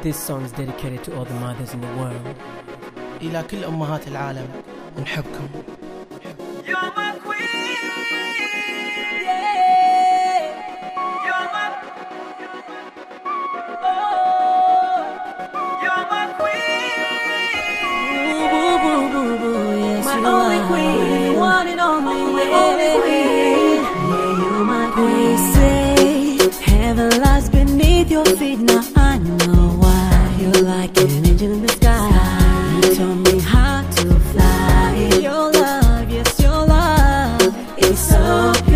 This song is dedicated to all the mothers in the world. إلى كل أمهات العالم نحبكم. You're my queen. You're my queen. My only queen, one and only, my only queen. Yeah, you're my queen. They say heaven lies beneath your feet. Now I know why. You're like an angel in the sky. You taught me how to fly. Your love, yes, your love is so beautiful.